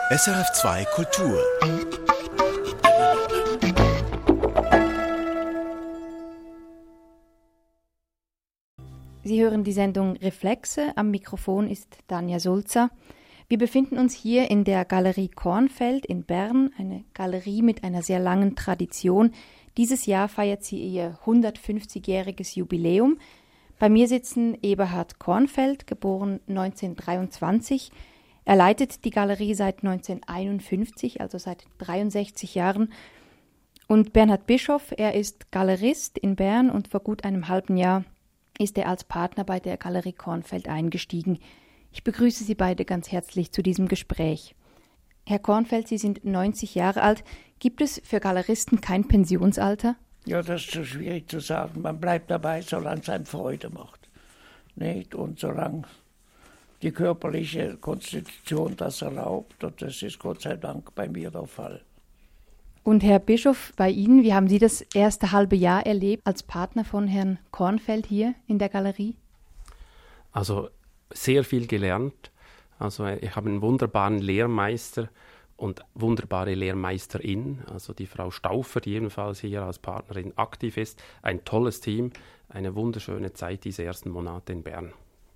SRF2 Kultur. Sie hören die Sendung Reflexe. Am Mikrofon ist Tanja Sulzer. Wir befinden uns hier in der Galerie Kornfeld in Bern, eine Galerie mit einer sehr langen Tradition. Dieses Jahr feiert sie ihr 150-jähriges Jubiläum. Bei mir sitzen Eberhard Kornfeld, geboren 1923. Er leitet die Galerie seit 1951, also seit 63 Jahren. Und Bernhard Bischoff, er ist Galerist in Bern und vor gut einem halben Jahr ist er als Partner bei der Galerie Kornfeld eingestiegen. Ich begrüße Sie beide ganz herzlich zu diesem Gespräch. Herr Kornfeld, Sie sind 90 Jahre alt. Gibt es für Galeristen kein Pensionsalter? Ja, das ist so schwierig zu sagen. Man bleibt dabei, solange es einem Freude macht. Nicht? Und solange die körperliche Konstitution das erlaubt. Und das ist Gott sei Dank bei mir der Fall. Und Herr Bischoff, bei Ihnen, wie haben Sie das erste halbe Jahr erlebt als Partner von Herrn Kornfeld hier in der Galerie? Also sehr viel gelernt. Also ich habe einen wunderbaren Lehrmeister und wunderbare Lehrmeisterin, also die Frau Stauffer, die ebenfalls hier als Partnerin aktiv ist. Ein tolles Team, eine wunderschöne Zeit diese ersten Monate in Bern.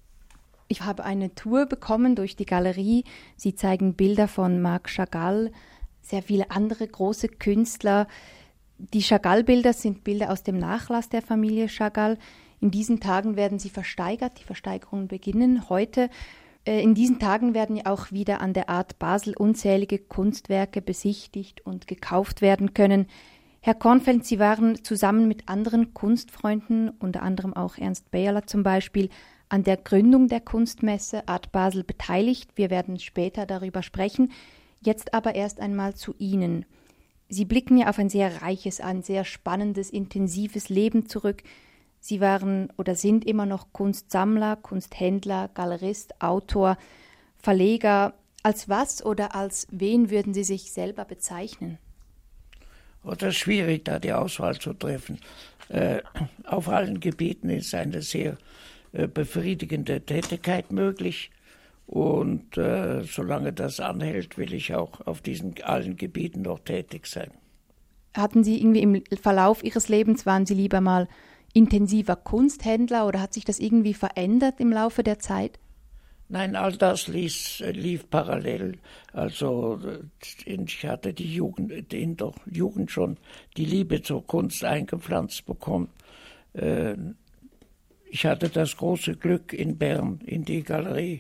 Ich habe eine Tour bekommen durch die Galerie. Sie zeigen Bilder von Marc Chagall, sehr viele andere große Künstler. Die Chagall-Bilder sind Bilder aus dem Nachlass der Familie Chagall. In diesen Tagen werden sie versteigert. Die Versteigerungen beginnen heute. In diesen Tagen werden ja auch wieder an der Art Basel unzählige Kunstwerke besichtigt und gekauft werden können. Herr Kornfeld, Sie waren zusammen mit anderen Kunstfreunden, unter anderem auch Ernst Beyeler zum Beispiel, an der Gründung der Kunstmesse Art Basel beteiligt. Wir werden später darüber sprechen. Jetzt aber erst einmal zu Ihnen. Sie blicken ja auf ein sehr reiches, ein sehr spannendes, intensives Leben zurück. Sie waren oder sind immer noch Kunstsammler, Kunsthändler, Galerist, Autor, Verleger. Als was oder als wen würden Sie sich selber bezeichnen? Oh, das ist schwierig, da die Auswahl zu treffen. Auf allen Gebieten ist eine sehr befriedigende Tätigkeit möglich. Und solange das anhält, will ich auch auf diesen allen Gebieten noch tätig sein. Hatten Sie irgendwie im Verlauf Ihres Lebens, waren Sie lieber mal intensiver Kunsthändler oder hat sich das irgendwie verändert im Laufe der Zeit? Nein, all das lief parallel. Also ich hatte in der Jugend schon die Liebe zur Kunst eingepflanzt bekommen. Ich hatte das große Glück, in Bern in die Galerie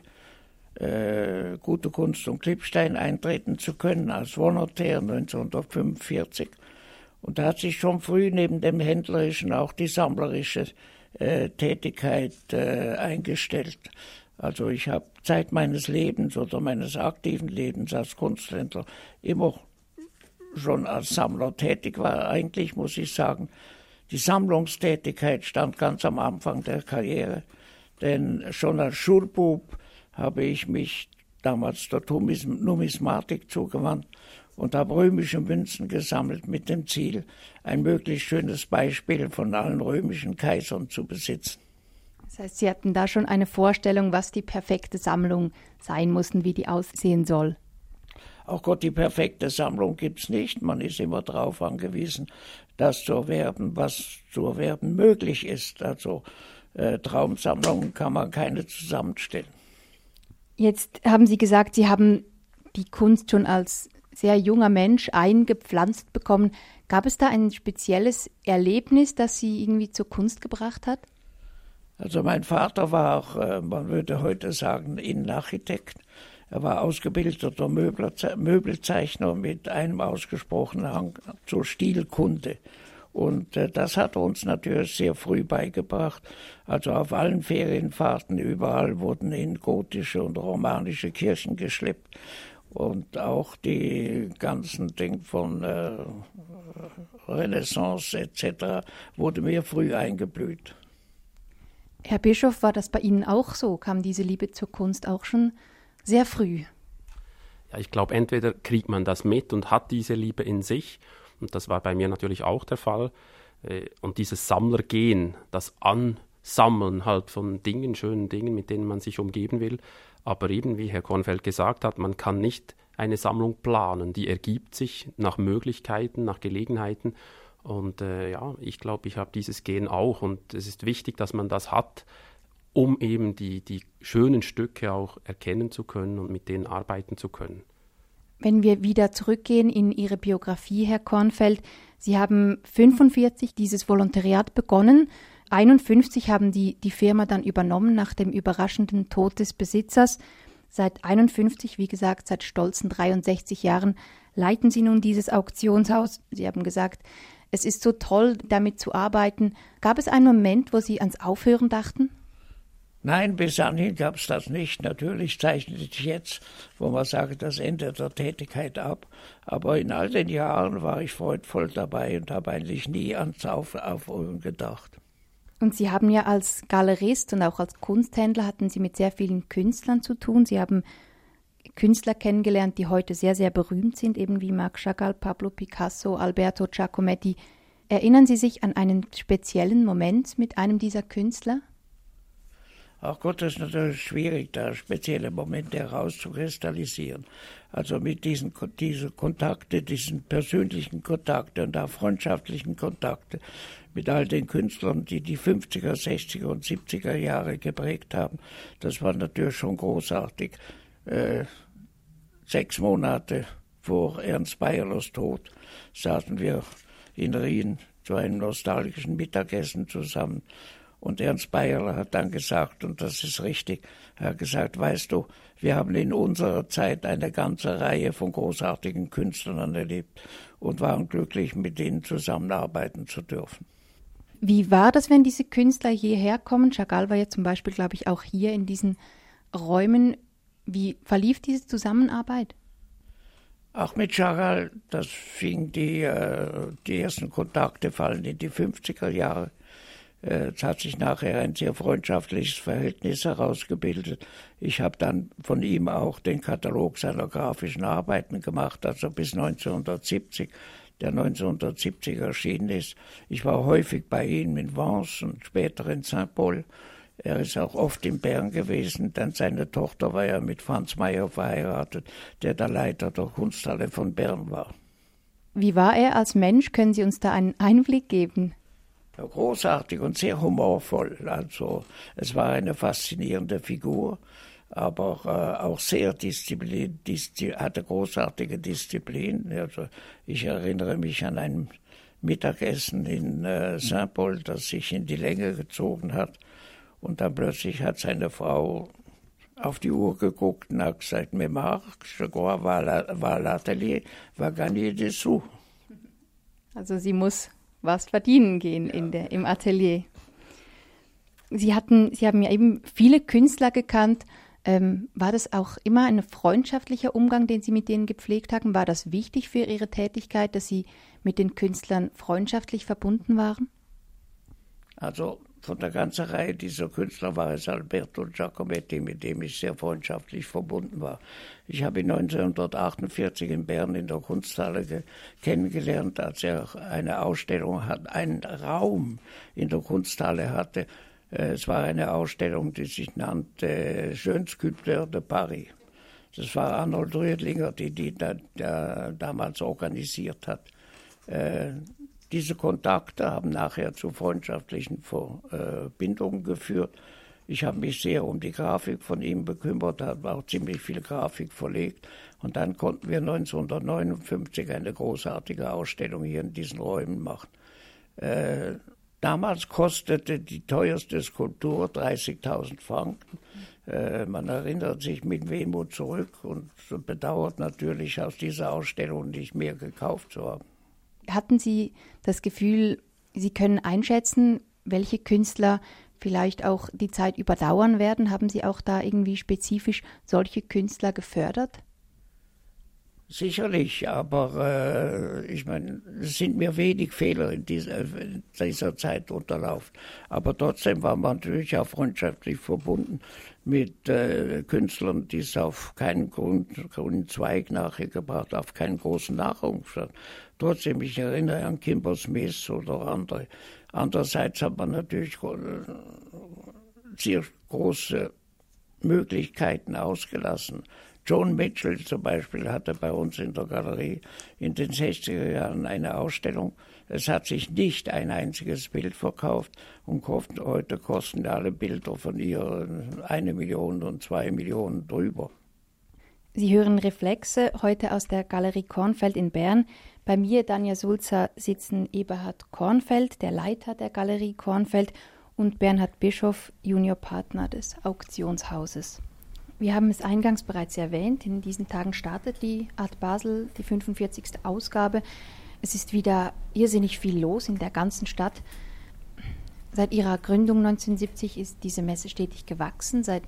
Gute Kunst und Klippstein eintreten zu können als Volontär 1945. Und da hat sich schon früh neben dem Händlerischen auch die sammlerische Tätigkeit eingestellt. Also ich habe Zeit meines Lebens oder meines aktiven Lebens als Kunsthändler immer schon als Sammler tätig war. Eigentlich muss ich sagen, die Sammlungstätigkeit stand ganz am Anfang der Karriere. Denn schon als Schulbub habe ich mich damals der Numismatik zugewandt und habe römische Münzen gesammelt mit dem Ziel, ein möglichst schönes Beispiel von allen römischen Kaisern zu besitzen. Das heißt, Sie hatten da schon eine Vorstellung, was die perfekte Sammlung sein muss und wie die aussehen soll? Ach Gott, die perfekte Sammlung gibt's nicht. Man ist immer darauf angewiesen, das zu erwerben, was zu erwerben möglich ist. Also Traumsammlungen kann man keine zusammenstellen. Jetzt haben Sie gesagt, Sie haben die Kunst schon als sehr junger Mensch eingepflanzt bekommen. Gab es da ein spezielles Erlebnis, das Sie irgendwie zur Kunst gebracht hat? Also mein Vater war auch, man würde heute sagen, Innenarchitekt. Er war ausgebildeter Möbelzeichner mit einem ausgesprochenen Hang zur Stilkunde. Und das hat er uns natürlich sehr früh beigebracht. Also auf allen Ferienfahrten überall wurden in gotische und romanische Kirchen geschleppt. Und auch die ganzen Dinge von Renaissance etc. wurde mir früh eingeblüht. Herr Bischoff, war das bei Ihnen auch so? Kam diese Liebe zur Kunst auch schon sehr früh? Ja, ich glaube, entweder kriegt man das mit und hat diese Liebe in sich, und das war bei mir natürlich auch der Fall. Und dieses Sammlergehen, das Ansammeln halt von Dingen, schönen Dingen, mit denen man sich umgeben will. Aber eben, wie Herr Kornfeld gesagt hat, man kann nicht eine Sammlung planen. Die ergibt sich nach Möglichkeiten, nach Gelegenheiten. Und ich glaube, ich habe dieses Gen auch. Und es ist wichtig, dass man das hat, um eben die schönen Stücke auch erkennen zu können und mit denen arbeiten zu können. Wenn wir wieder zurückgehen in Ihre Biografie, Herr Kornfeld, Sie haben 1945 dieses Volontariat begonnen. 1951 haben die Firma dann übernommen nach dem überraschenden Tod des Besitzers. Seit 1951, wie gesagt, seit stolzen 63 Jahren, leiten Sie nun dieses Auktionshaus. Sie haben gesagt, es ist so toll, damit zu arbeiten. Gab es einen Moment, wo Sie ans Aufhören dachten? Nein, bis anhin gab es das nicht. Natürlich zeichnet sich jetzt, wo man sagt, das Ende der Tätigkeit ab. Aber in all den Jahren war ich freudvoll dabei und habe eigentlich nie ans Aufhören gedacht. Und Sie haben ja als Galerist und auch als Kunsthändler hatten Sie mit sehr vielen Künstlern zu tun. Sie haben Künstler kennengelernt, die heute sehr, sehr berühmt sind, eben wie Marc Chagall, Pablo Picasso, Alberto Giacometti. Erinnern Sie sich an einen speziellen Moment mit einem dieser Künstler? Ach Gott, das ist natürlich schwierig, da spezielle Momente herauszukristallisieren. Also mit diesen Kontakte, diesen persönlichen Kontakte und auch freundschaftlichen Kontakte mit all den Künstlern, die 50er, 60er und 70er Jahre geprägt haben, das war natürlich schon großartig. 6 Monate vor Ernst Beierlers Tod saßen wir in Rien zu einem nostalgischen Mittagessen zusammen. Und Ernst Beierler hat dann gesagt, und das ist richtig, er hat gesagt, weißt du, wir haben in unserer Zeit eine ganze Reihe von großartigen Künstlern erlebt und waren glücklich, mit denen zusammenarbeiten zu dürfen. Wie war das, wenn diese Künstler hierher kommen? Chagall war ja zum Beispiel, glaube ich, auch hier in diesen Räumen. Wie verlief diese Zusammenarbeit? Auch mit Chagall, das fing die ersten Kontakte fallen in die 50er Jahre. Es hat sich nachher ein sehr freundschaftliches Verhältnis herausgebildet. Ich habe dann von ihm auch den Katalog seiner grafischen Arbeiten gemacht, also bis 1970, der 1970 erschienen ist. Ich war häufig bei ihm in Vence und später in Saint-Paul. Er ist auch oft in Bern gewesen, denn seine Tochter war ja mit Franz Mayer verheiratet, der Leiter der Kunsthalle von Bern war. Wie war er als Mensch? Können Sie uns da einen Einblick geben? Großartig und sehr humorvoll. Also es war eine faszinierende Figur, aber auch sehr hatte großartige Disziplin. Also ich erinnere mich an ein Mittagessen in Saint-Paul, das sich in die Länge gezogen hat. Und dann plötzlich hat seine Frau auf die Uhr geguckt und hat gesagt, «Mais Marc, je crois, va à l'atelier, va gagner des sous.» Also sie muss was verdienen gehen im Atelier. Sie haben ja eben viele Künstler gekannt. War das auch immer ein freundschaftlicher Umgang, den Sie mit denen gepflegt haben? War das wichtig für Ihre Tätigkeit, dass Sie mit den Künstlern freundschaftlich verbunden waren? Also von der ganzen Reihe dieser Künstler war es Alberto Giacometti, mit dem ich sehr freundschaftlich verbunden war. Ich habe ihn 1948 in Bern in der Kunsthalle kennengelernt, als er eine Ausstellung hat, einen Raum in der Kunsthalle hatte. Es war eine Ausstellung, die sich nannte Jeune Sculpteur de Paris. Das war Arnold Rüdlinger, die damals organisiert hat. Diese Kontakte haben nachher zu freundschaftlichen Verbindungen geführt. Ich habe mich sehr um die Grafik von ihm bekümmert, habe auch ziemlich viel Grafik verlegt. Und dann konnten wir 1959 eine großartige Ausstellung hier in diesen Räumen machen. Damals kostete die teuerste Skulptur 30.000 Franken. Man erinnert sich mit Wehmut zurück und bedauert natürlich, aus dieser Ausstellung nicht mehr gekauft zu haben. Hatten Sie das Gefühl, Sie können einschätzen, welche Künstler vielleicht auch die Zeit überdauern werden? Haben Sie auch da irgendwie spezifisch solche Künstler gefördert? Sicherlich, aber ich meine, es sind mir wenig Fehler in dieser Zeit unterlaufen. Aber trotzdem war man natürlich auch freundschaftlich verbunden mit Künstlern, die es auf keinen grünen Zweig nachher gebracht, auf keinen großen Nachwuchs hat. Trotzdem, ich erinnere an Kimber Smith oder andere. Andererseits hat man natürlich sehr große Möglichkeiten ausgelassen. John Mitchell zum Beispiel hatte bei uns in der Galerie in den 60er Jahren eine Ausstellung. Es hat sich nicht ein einziges Bild verkauft und heute kosten alle Bilder von ihr 1 Million und 2 Millionen drüber. Sie hören Reflexe, heute aus der Galerie Kornfeld in Bern. Bei mir, Danja Sulzer, sitzen Eberhard Kornfeld, der Leiter der Galerie Kornfeld, und Bernhard Bischof, Juniorpartner des Auktionshauses. Wir haben es eingangs bereits erwähnt, in diesen Tagen startet die Art Basel, die 45. Ausgabe. Es ist wieder irrsinnig viel los in der ganzen Stadt. Seit ihrer Gründung 1970 ist diese Messe stetig gewachsen. Seit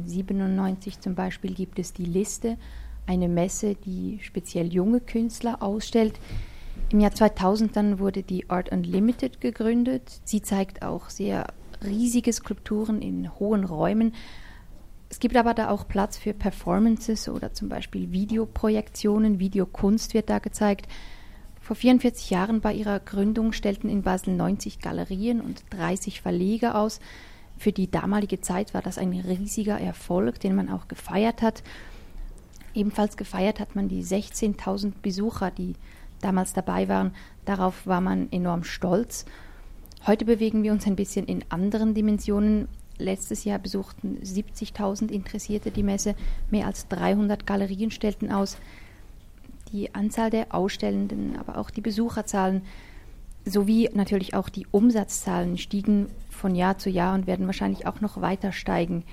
1997 zum Beispiel gibt es die Liste, eine Messe, die speziell junge Künstler ausstellt. Im Jahr 2000 dann wurde die Art Unlimited gegründet. Sie zeigt auch sehr riesige Skulpturen in hohen Räumen. Es gibt aber da auch Platz für Performances oder zum Beispiel Videoprojektionen, Videokunst wird da gezeigt. Vor 44 Jahren bei ihrer Gründung stellten in Basel 90 Galerien und 30 Verleger aus. Für die damalige Zeit war das ein riesiger Erfolg, den man auch gefeiert hat. Ebenfalls gefeiert hat man die 16.000 Besucher, die damals dabei waren. Darauf war man enorm stolz. Heute bewegen wir uns ein bisschen in anderen Dimensionen. Letztes Jahr besuchten 70.000 Interessierte die Messe, mehr als 300 Galerien stellten aus. Die Anzahl der Ausstellenden, aber auch die Besucherzahlen sowie natürlich auch die Umsatzzahlen stiegen von Jahr zu Jahr und werden wahrscheinlich auch noch weiter steigen.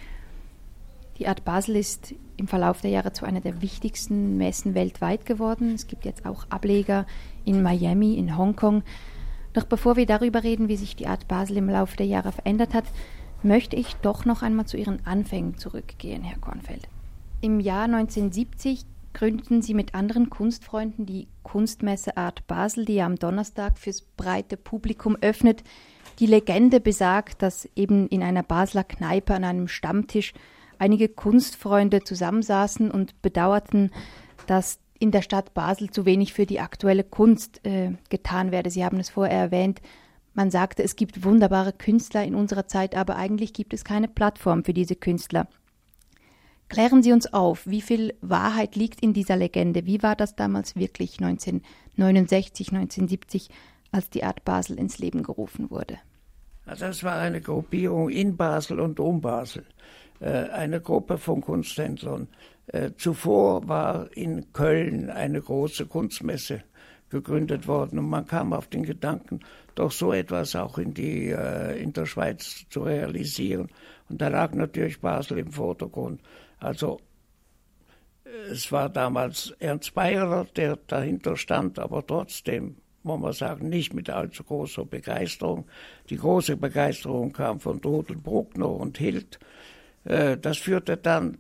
Die Art Basel ist im Verlauf der Jahre zu einer der wichtigsten Messen weltweit geworden. Es gibt jetzt auch Ableger in Miami, in Hongkong. Doch bevor wir darüber reden, wie sich die Art Basel im Laufe der Jahre verändert hat, möchte ich doch noch einmal zu Ihren Anfängen zurückgehen, Herr Kornfeld. Im Jahr 1970 gründeten Sie mit anderen Kunstfreunden die Kunstmesse Art Basel, die am Donnerstag fürs breite Publikum öffnet. Die Legende besagt, dass eben in einer Basler Kneipe an einem Stammtisch einige Kunstfreunde zusammensaßen und bedauerten, dass in der Stadt Basel zu wenig für die aktuelle Kunst getan werde. Sie haben es vorher erwähnt. Man sagte, es gibt wunderbare Künstler in unserer Zeit, aber eigentlich gibt es keine Plattform für diese Künstler. Klären Sie uns auf, wie viel Wahrheit liegt in dieser Legende? Wie war das damals wirklich 1969, 1970, als die Art Basel ins Leben gerufen wurde? Das war eine Gruppierung in Basel und um Basel, eine Gruppe von Kunsthändlern. Zuvor war in Köln eine große Kunstmesse gegründet worden und man kam auf den Gedanken, doch so etwas auch in der Schweiz zu realisieren. Und da lag natürlich Basel im Vordergrund. Also es war damals Ernst Beyerer, der dahinter stand, aber trotzdem, muss man sagen, nicht mit allzu großer Begeisterung. Die große Begeisterung kam von Dodel, Bruckner und Hild. Das führte dann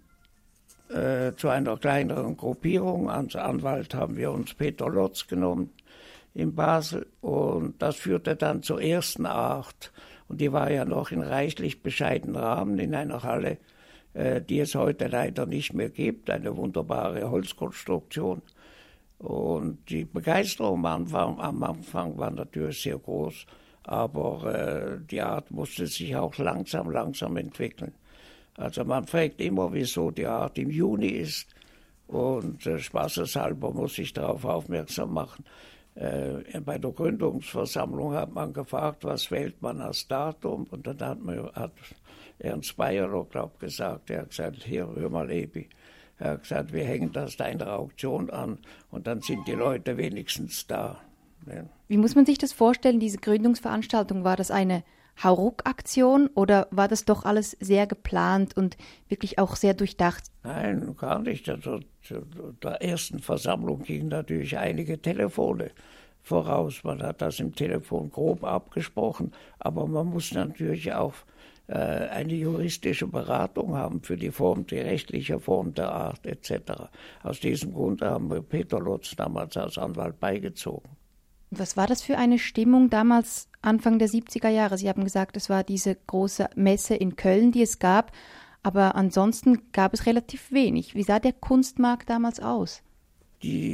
zu einer kleineren Gruppierung. Als Anwalt haben wir uns Peter Lotz genommen in Basel und das führte dann zur ersten Art. Und die war ja noch in reichlich bescheidenen Rahmen in einer Halle, die es heute leider nicht mehr gibt, eine wunderbare Holzkonstruktion. Und die Begeisterung am Anfang war natürlich sehr groß, aber die Art musste sich auch langsam entwickeln. Also man fragt immer, wieso die Art im Juni ist und spaßeshalber muss ich darauf aufmerksam machen. Bei der Gründungsversammlung hat man gefragt, was wählt man als Datum und dann hat Ernst Beyerer, gesagt, er hat gesagt, hier, hör mal Ebi, er hat gesagt, wir hängen das deiner Auktion an und dann sind die Leute wenigstens da. Ja. Wie muss man sich das vorstellen, diese Gründungsveranstaltung? War das eine Hauruck-Aktion oder war das doch alles sehr geplant und wirklich auch sehr durchdacht? Nein, gar nicht. Also, zu der ersten Versammlung gingen natürlich einige Telefone voraus. Man hat das im Telefon grob abgesprochen, aber man muss natürlich auch eine juristische Beratung haben für die rechtliche Form der Art etc. Aus diesem Grund haben wir Peter Lotz damals als Anwalt beigezogen. Was war das für eine Stimmung damals, Anfang der 70er Jahre? Sie haben gesagt, es war diese große Messe in Köln, die es gab, aber ansonsten gab es relativ wenig. Wie sah der Kunstmarkt damals aus? Die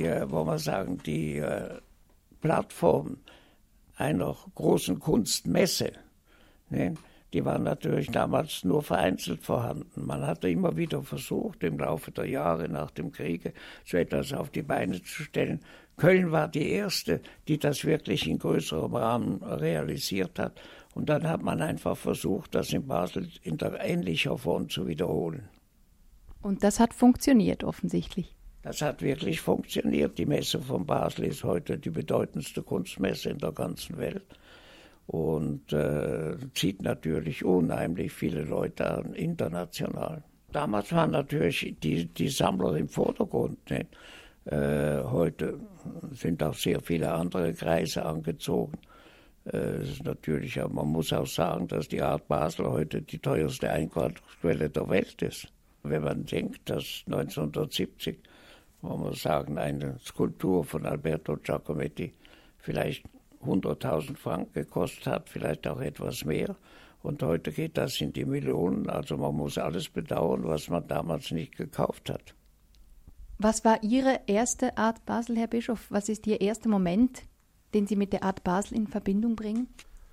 Plattform einer großen Kunstmesse, ne, die waren natürlich damals nur vereinzelt vorhanden. Man hatte immer wieder versucht, im Laufe der Jahre nach dem Kriege so etwas auf die Beine zu stellen. Köln war die erste, die das wirklich in größerem Rahmen realisiert hat. Und dann hat man einfach versucht, das in Basel in der ähnlicher Form zu wiederholen. Und das hat funktioniert offensichtlich. Das hat wirklich funktioniert. Die Messe von Basel ist heute die bedeutendste Kunstmesse in der ganzen Welt und zieht natürlich unheimlich viele Leute an, international. Damals waren natürlich die Sammler im Vordergrund. Ne? Heute sind auch sehr viele andere Kreise angezogen. Ist natürlich, aber man muss auch sagen, dass die Art Basel heute die teuerste Einkaufsquelle der Welt ist. Wenn man denkt, dass 1970, wollen wir sagen, eine Skulptur von Alberto Giacometti vielleicht 100.000 Franken gekostet hat, vielleicht auch etwas mehr. Und heute geht das in die Millionen. Also man muss alles bedauern, was man damals nicht gekauft hat. Was war Ihre erste Art Basel, Herr Bischof? Was ist Ihr erster Moment, den Sie mit der Art Basel in Verbindung bringen?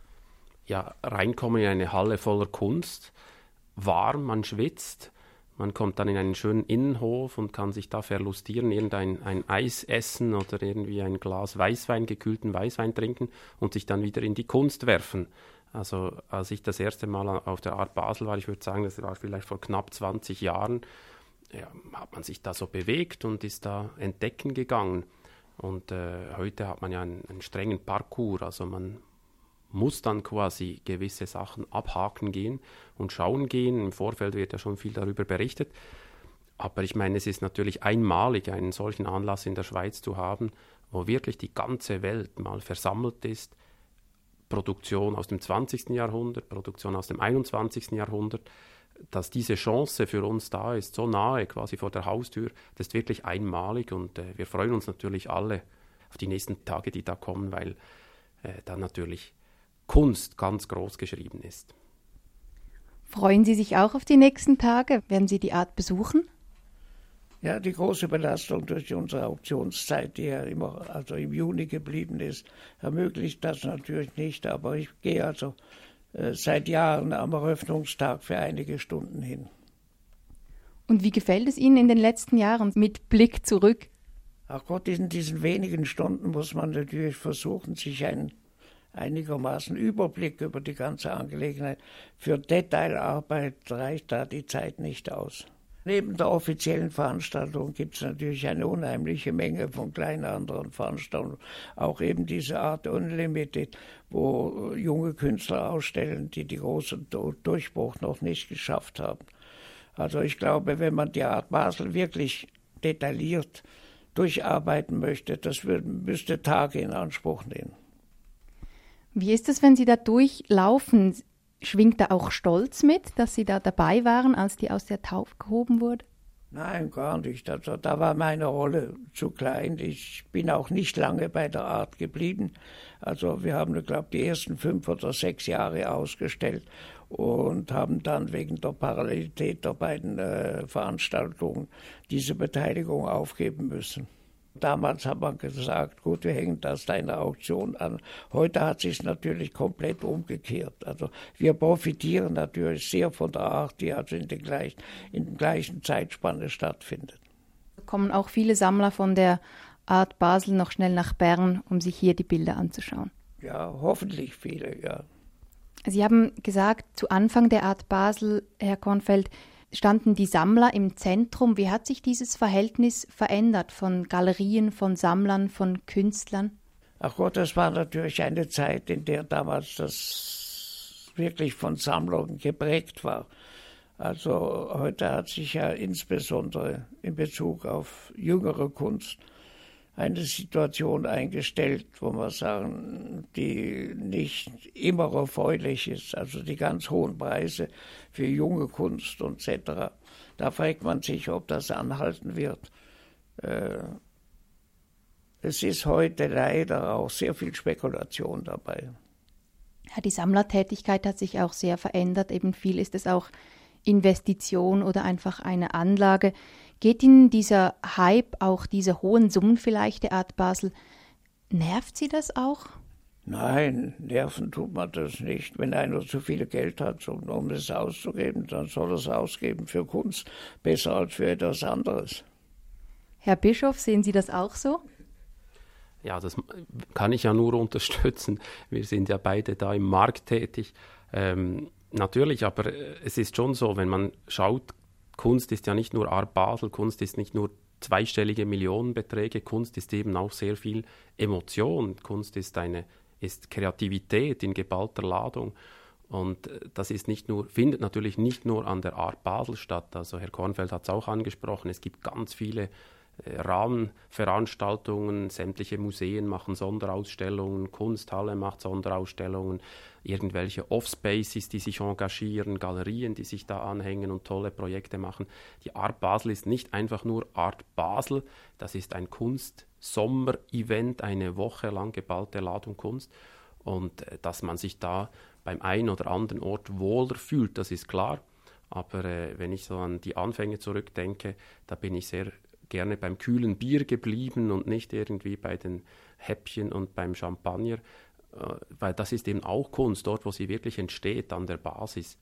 Ja, reinkommen in eine Halle voller Kunst, warm, man schwitzt. Man kommt dann in einen schönen Innenhof und kann sich da verlustieren, ein Eis essen oder irgendwie ein Glas Weißwein, gekühlten Weißwein trinken und sich dann wieder in die Kunst werfen. Also als ich das erste Mal auf der Art Basel war, ich würde sagen, das war vielleicht vor knapp 20 Jahren, ja, hat man sich da so bewegt und ist da entdecken gegangen. Und heute hat man ja einen strengen Parcours, also man muss dann quasi gewisse Sachen abhaken gehen und schauen gehen. Im Vorfeld wird ja schon viel darüber berichtet. Aber ich meine, es ist natürlich einmalig, einen solchen Anlass in der Schweiz zu haben, wo wirklich die ganze Welt mal versammelt ist. Produktion aus dem 20. Jahrhundert, Produktion aus dem 21. Jahrhundert. Dass diese Chance für uns da ist, so nahe quasi vor der Haustür, das ist wirklich einmalig. Und wir freuen uns natürlich alle auf die nächsten Tage, die da kommen, weil dann natürlich Kunst ganz groß geschrieben ist. Freuen Sie sich auch auf die nächsten Tage? Werden Sie die Art besuchen? Ja, die große Belastung durch unsere Auktionszeit, die ja immer also im Juni geblieben ist, ermöglicht das natürlich nicht. Aber ich gehe also seit Jahren am Eröffnungstag für einige Stunden hin. Und wie gefällt es Ihnen in den letzten Jahren mit Blick zurück? Ach Gott, in diesen wenigen Stunden muss man natürlich versuchen, sich einen einigermaßen Überblick über die ganze Angelegenheit. Für Detailarbeit reicht da die Zeit nicht aus. Neben der offiziellen Veranstaltung gibt es natürlich eine unheimliche Menge von kleinen anderen Veranstaltungen. Auch eben diese Art Unlimited, wo junge Künstler ausstellen, die großen Durchbruch noch nicht geschafft haben. Also ich glaube, wenn man die Art Basel wirklich detailliert durcharbeiten möchte, das müsste Tage in Anspruch nehmen. Wie ist es, wenn Sie da durchlaufen? Schwingt da auch Stolz mit, dass Sie da dabei waren, als die aus der Taufe gehoben wurde? Nein, gar nicht. Also, da war meine Rolle zu klein. Ich bin auch nicht lange bei der Art geblieben. Also wir haben, glaube ich, die ersten 5 oder 6 Jahre ausgestellt und haben dann wegen der Parallelität der beiden Veranstaltungen diese Beteiligung aufgeben müssen. Damals hat man gesagt, gut, wir hängen das deiner Auktion an. Heute hat sich natürlich komplett umgekehrt. Also wir profitieren natürlich sehr von der Art, die also in der gleichen Zeitspanne stattfindet. Kommen auch viele Sammler von der Art Basel noch schnell nach Bern, um sich hier die Bilder anzuschauen? Ja, hoffentlich viele, ja. Sie haben gesagt, zu Anfang der Art Basel, Herr Kornfeld, standen die Sammler im Zentrum. Wie hat sich dieses Verhältnis verändert von Galerien, von Sammlern, von Künstlern? Ach Gott, das war natürlich eine Zeit, in der damals das wirklich von Sammlern geprägt war. Also heute hat sich ja insbesondere in Bezug auf jüngere Kunst eine Situation eingestellt, wo wir sagen, die nicht immer erfreulich ist. Also die ganz hohen Preise für junge Kunst und etc. Da fragt man sich, ob das anhalten wird. Es ist heute leider auch sehr viel Spekulation dabei. Ja, die Sammlertätigkeit hat sich auch sehr verändert. Eben viel ist es auch Investition oder einfach eine Anlage. Geht Ihnen dieser Hype, auch diese hohen Summen vielleicht der Art Basel, nervt Sie das auch? Nein, nerven tut man das nicht. Wenn einer zu viel Geld hat, um es auszugeben, dann soll er es ausgeben für Kunst, besser als für etwas anderes. Herr Bischof, sehen Sie das auch so? Ja, das kann ich ja nur unterstützen. Wir sind ja beide da im Markt tätig. Natürlich, aber es ist schon so, wenn man schaut, Kunst ist ja nicht nur Art Basel, Kunst ist nicht nur zweistellige Millionenbeträge, Kunst ist eben auch sehr viel Emotion. Kunst ist Kreativität in geballter Ladung. Und das findet natürlich nicht nur an der Art Basel statt. Also Herr Kornfeld hat es auch angesprochen, es gibt ganz viele Rahmenveranstaltungen, sämtliche Museen machen Sonderausstellungen, Kunsthalle macht Sonderausstellungen, irgendwelche Offspaces, die sich engagieren, Galerien, die sich da anhängen und tolle Projekte machen. Die Art Basel ist nicht einfach nur Art Basel, das ist ein Kunst-Sommer-Event, eine Woche lang geballte Ladung Kunst. Und dass man sich da beim einen oder anderen Ort wohler fühlt, das ist klar. Aber wenn ich so an die Anfänge zurückdenke, da bin ich sehr gerne beim kühlen Bier geblieben und nicht irgendwie bei den Häppchen und beim Champagner, weil das ist eben auch Kunst, dort wo sie wirklich entsteht, an der Basis.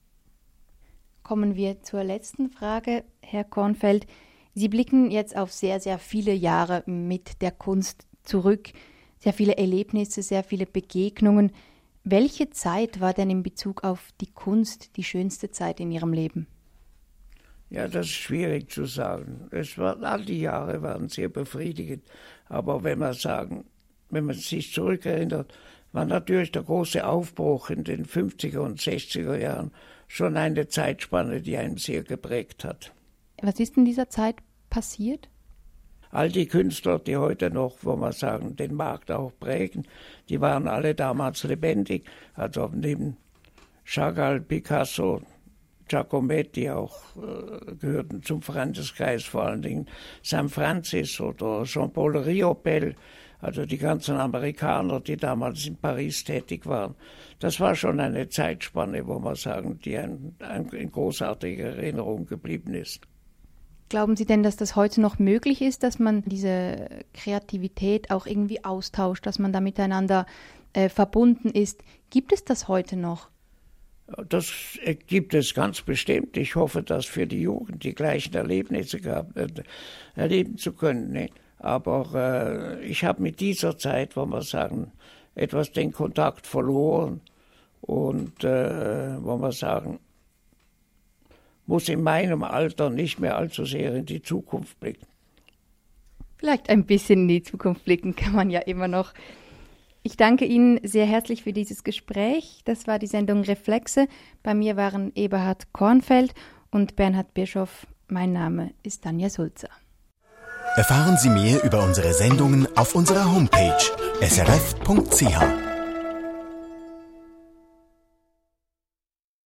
Kommen wir zur letzten Frage, Herr Kornfeld. Sie blicken jetzt auf sehr, sehr viele Jahre mit der Kunst zurück, sehr viele Erlebnisse, sehr viele Begegnungen. Welche Zeit war denn in Bezug auf die Kunst die schönste Zeit in Ihrem Leben? Ja, das ist schwierig zu sagen. All die Jahre waren sehr befriedigend. Aber wenn man sich zurückerinnert, war natürlich der große Aufbruch in den 50er und 60er Jahren schon eine Zeitspanne, die einen sehr geprägt hat. Was ist in dieser Zeit passiert? All die Künstler, die heute noch, den Markt auch prägen, die waren alle damals lebendig. Also neben Chagall, Picasso, Giacometti auch gehörten zum Freundeskreis, vor allen Dingen San Francis oder Jean-Paul Riopelle, also die ganzen Amerikaner, die damals in Paris tätig waren. Das war schon eine Zeitspanne, die in großartiger Erinnerung geblieben ist. Glauben Sie denn, dass das heute noch möglich ist, dass man diese Kreativität auch irgendwie austauscht, dass man da miteinander verbunden ist? Gibt es das heute noch? Das gibt es ganz bestimmt. Ich hoffe, dass für die Jugend die gleichen Erlebnisse erleben zu können. Ne? Aber ich habe mit dieser Zeit, etwas den Kontakt verloren und, muss in meinem Alter nicht mehr allzu sehr in die Zukunft blicken. Vielleicht ein bisschen in die Zukunft blicken kann man ja immer noch. Ich danke Ihnen sehr herzlich für dieses Gespräch. Das war die Sendung Reflexe. Bei mir waren Eberhard Kornfeld und Bernhard Bischof. Mein Name ist Tanja Sulzer. Erfahren Sie mehr über unsere Sendungen auf unserer Homepage srf.ch.